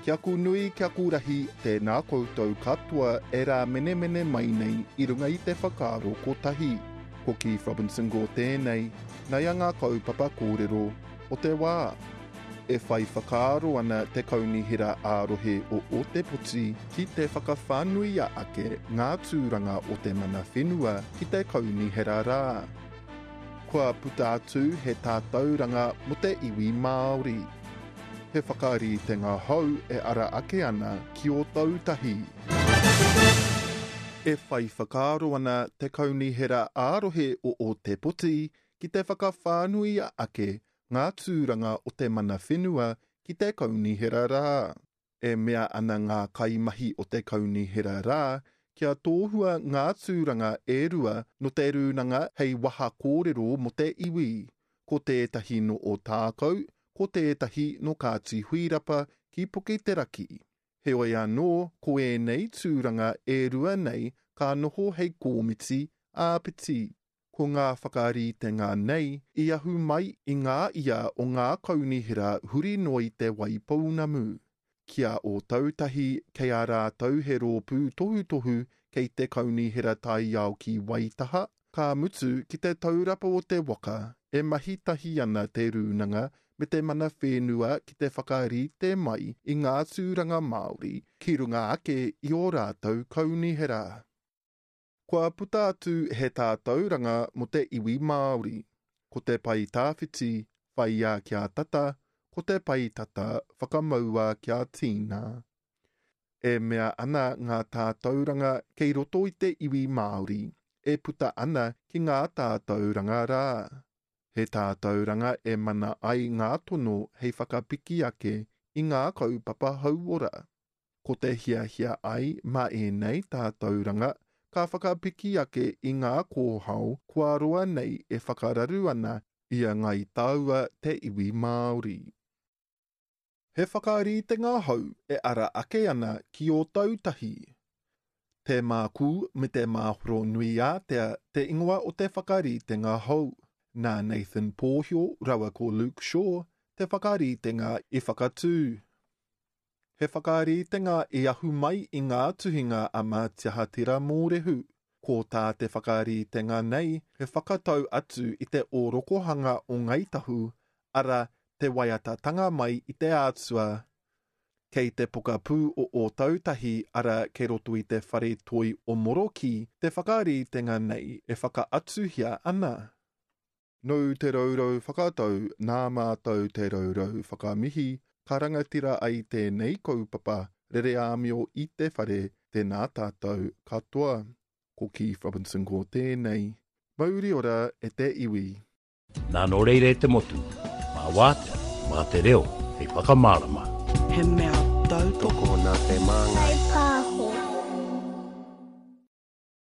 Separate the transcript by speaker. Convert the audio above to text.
Speaker 1: Kia kunui kia kurahi te nā koutou katoa e rā mene mai nei I runga I te whakaaro kotahi. Ko Keith Robinson ko tēnei, nei a ngā kaupapa kōrero o te wā. E whai whakaaro ana te kaunihira ārohe o te poti ki te whakawhanui a ake ngā tūranga o te mana whenua ki te kaunihira rā. Kua puta atu he tātauranga mo te iwi Māori. He whakaari te ngā hau e ara ake ana ki o tautahi. E whai whakaaro ana te kaunihira ārohe o te poti ki te whakawhanui a ake ngā tūranga o te mana whenua ki te kaunihira rā. E mea ana ngā kaimahi o te kaunihira rā kia tōhua ngā tūranga e rua no te rūnanga hei waha kōrero mo te iwi. Ko tētahi no o tākau, ko tētahi no kāti huirapa ki Puke te Raki. He oi anō, ko e nei tūranga e rua nei ka noho hei kōmiti āpiti. Ko ngā whakaritenga nei, I ahu mai I ngā ia o ngā kaunihira huri noi te waipounamu. Kia o tautahi kei a rātau he rōpū tohu kei te kaunihira tai au ki Waitaha, ka mutu ki te taurapa o te waka, e mahitahi ana te rūnanga me te mana whenua ki te whakarite mai I ngā tūranga Māori ki runga ake I o rātau kaunihira. Kua puta atu he tātauranga mo te iwi Māori. Ko te pai tāwhiti, whaia kia tata, ko te pai tata, whakamaua kia tīna. E mea ana ngā tātauranga kei roto I te iwi Māori, e puta ana ki ngā tātauranga rā. He tātauranga e mana ai ngā tono hei whakapiki ake I ngā kaupapa hauora. Ko te hia ai ma e nei tātauranga, ka whakapiki ake I ngā kōhau kua roa nei e whakararu ana I a ngai taua te iwi Māori. He whakarite ngā hau e ara ake ana ki o tautahi. Te māku me te māhoro nui ātea te ingoa o te whakarite ngā hau. Nā Nathan Pōhio rawa ko Luke Shaw te whakaritenga I whakatū. He whakaritenga e ahu mai I ngā tuhinga a Mātiahatira mōrehu. Ko tā te whakaritenga nei, he whakatau atu I te orokohanga o Ngaitahu, ara te waiatatanga mai I te ātua. Kei te pokapū o tautahi ara ke roto I te whare toi o Moroki, te whakaritenga nei e whakaatuhia ana. Nau te raurau whakatau, nā mātou te raurau whakamihi, ka rangatira ai tēnei kaupapa, rere āmio I te whare, tēnā tātou katoa. Ko Keith Robinson ko tēnei. Mauri ora e te iwi.
Speaker 2: Nā no reire te motu, mā wātea, mā te reo, hei whakamārama.
Speaker 3: He mea tau toko nā te māngai.